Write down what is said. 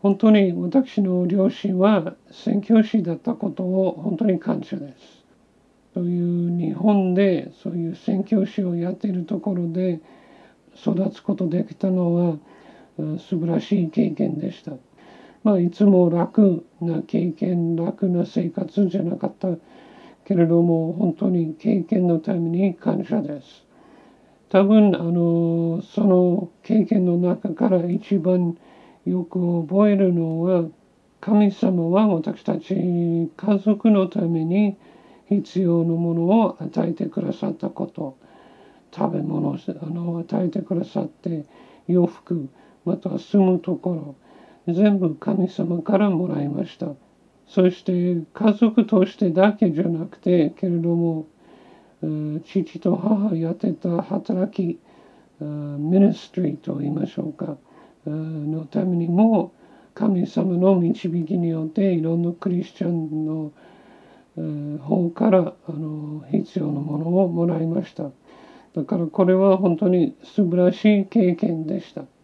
本当に私の両親は宣教師だったことを本当に感謝です。そういう日本でそういう宣教師をやっているところで育つことできたのは素晴らしい経験でした。いつも楽な経験、楽な生活じゃなかったけれども、本当に経験のために感謝です。多分、その経験の中から一番よく覚えるのは、神様は私たち家族のために必要なものを与えてくださったこと。食べ物を与えてくださって、洋服、また住むところ、全部神様からもらいました。そして家族としてだけじゃなくて、けれども、父と母やってた働き、ミニストリーと言いましょうか、のためにも、神様の導きによっていろんなクリスチャンの方から必要なものをもらいました。だからこれは本当に素晴らしい経験でした。